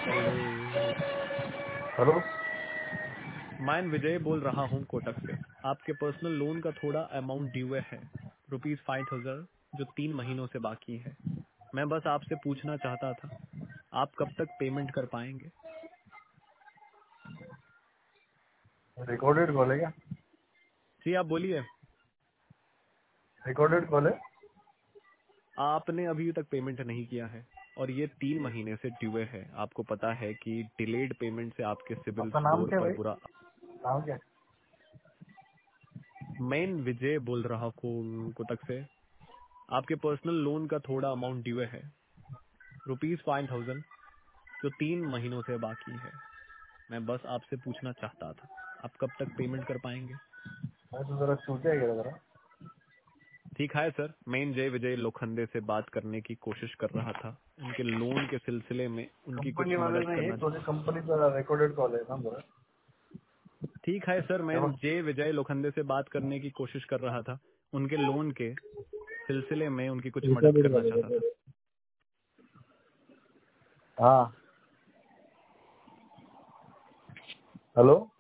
Hello. Hello. मैं विजय बोल रहा हूँ कोटक से। आपके पर्सनल लोन का थोड़ा अमाउंट ड्यू है, ₹5,000, जो 3 महीनों से बाकी है। मैं बस आपसे पूछना चाहता था, आप कब तक पेमेंट कर पाएंगे? रिकॉर्डेड कॉल है क्या? जी आप बोलिए। रिकॉर्डेड कॉल है। आपने अभी तक पेमेंट नहीं किया है और ये 3 महीने से ड्यू है। आपको पता है कि डिलेड पेमेंट से आपके सिविल आपका नाम स्कोर क्या है पर भाई? बुरा। नाम क्या है? मैं विजय बोल रहा हूँ कोटक से। आपके पर्सनल लोन का थोड़ा अमाउंट ड्यू है, ₹5,000, जो 3 महीनों से बाकी है। मैं बस आपसे पूछना चाहता था, आप कब तक पेमेंट कर पाएंगे? मैं तो जरा सोचा क्या जरा। ठीक है सर, मैं जय विजय लोखंडे से बात करने की कोशिश कर रहा था। उनके लोन के सिलसिले में उनकी कंपनी कुछ वाले मदद नहीं, करना तो चाहता। कंपनी का रिकॉर्डेड कॉल है ना जरा। ठीक है सर, मैं चलो। जय विजय लोखंडे से बात करने की कोशिश कर रहा था। उनके लोन के सिलसिले में उनकी कुछ मदद रिकॉर्डेड करना कॉल है चाहता था। रिकॉर्डेड। हाँ। हेलो।